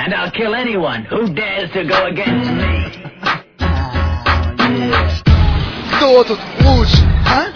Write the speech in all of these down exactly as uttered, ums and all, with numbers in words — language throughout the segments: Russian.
And I'll kill anyone who dares to go against me. Кто тут лучше, а?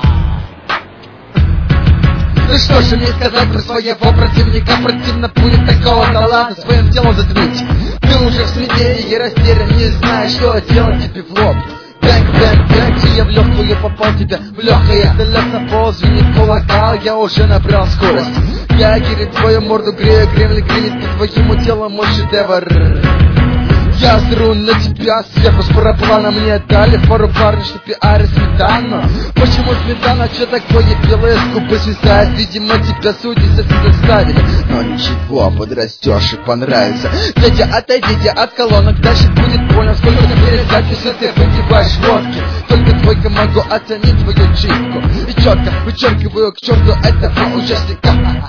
Ну что же мне сказать про своего противника? Противно будет такого таланта своим телом затмить. Ты уже в смятении, растерян, не знаешь, что делать тебе в лоб. Бэнк, бэнк, бэнк, и я в легкую попал тебя в легкое. Далек на пол, звенит колокол, я уже набрал скорость. Я гирит твою морду грею, Кремль гремит по твоему телу мой шедевр. Я сру на тебя сверху с параплана. Мне дали пару парней, что пиарит сметану. Почему сметана, что такое белое с губы свисает? Видимо, тебя судьи заставили. Но ничего, подрастешь и понравится. Дядя, отойдите от колонок, дальше будет больно. Сколько ты передать, если ты выпиваешь водки. Только твойка могу оценить твою чипку. И четко вычеркиваю к черту этого участника.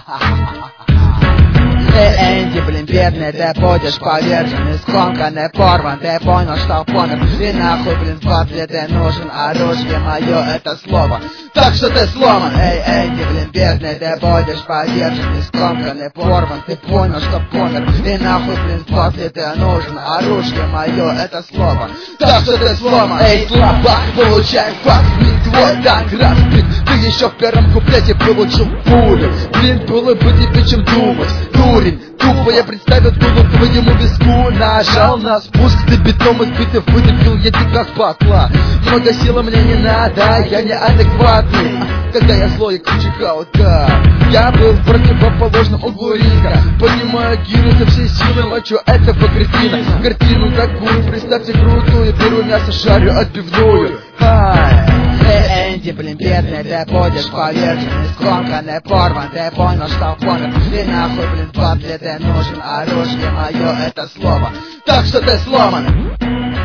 Эй, Энди, блин, бедный, ты будешь повержен, скомканный, порван, ты понял, что помер. И нахуй, блин, в батле ты нужен, оружие мое, это слово. Так что ты сломан. Эй, Энди, блин, бедный, ты будешь повержен, скомканный, порван, ты понял, что помер. И нахуй, блин, в батле ты нужен, оружие мое, это слово. Так что ты сломан. Эй, слабак, получай факт, не твой так разбит. Ты еще в первом куплете получил пулю. Блин, было бы тебе чем думать, дурень. Тупо я представил дуло к твоему виску. Нажал на спуск, ты бетом избитый выдавил, я тебя с батла. Много силы мне не надо, я неадекватный. Когда я злой, я круче хаута. Я был в противоположном углу ринга. Поднимаю гирю со всей силы, мочу этого кретина. Картину такую, представьте крутую. Беру мясо, шарю отбивную. Хай. Эй, Энди, блин, бедный, ты будешь повержен, скомканный, порван, ты понял, что помер. И нахуй, блин, в батле ты нужен, оружие мое, это слово. Так что ты сломан.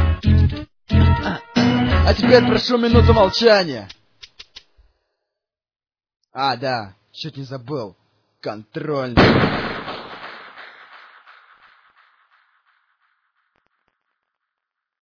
А теперь прошу минуту молчания. А, да, чуть не забыл. Контрольный.